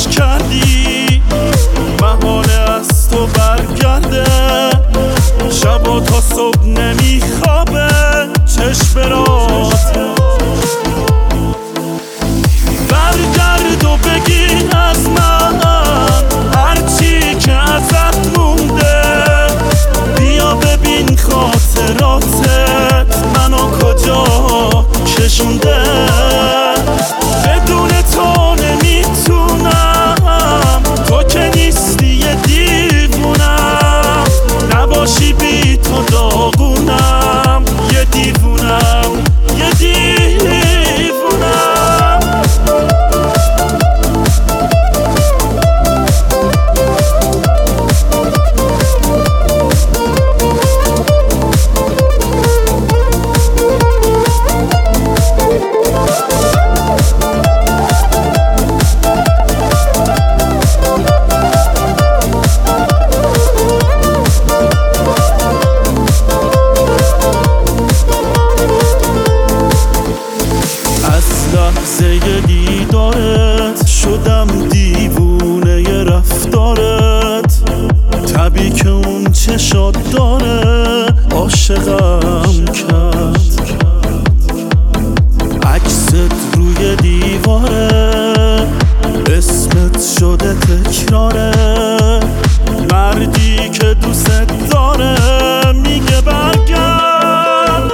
فراموش کردی، محاله از تو برگرده، شب و تا صبح نمیخوابه چشم برات. برگرد و بگی از من هرچی که ازت مونده، بیا ببین خاطراتت منو کجا کشونده. بدون تو نمیتونم، تو که نیستی یه دیوونم، نباشی بی تو داغونم، یه دیوونم یه دیوونم. لحظه دیدارت شدم دیوونه رفتارت، طبی که اون چشات داره عاشقم کرد. عکست روی دیواره اسمت شده تکراره، مردی که دوست داره میگه برگرد.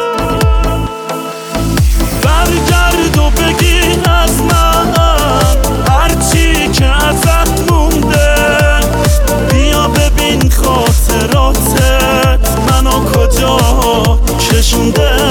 برگرد و بگی از من هرچی که ازت مونده، بیا ببین خاطراتت منو کجا کشونده.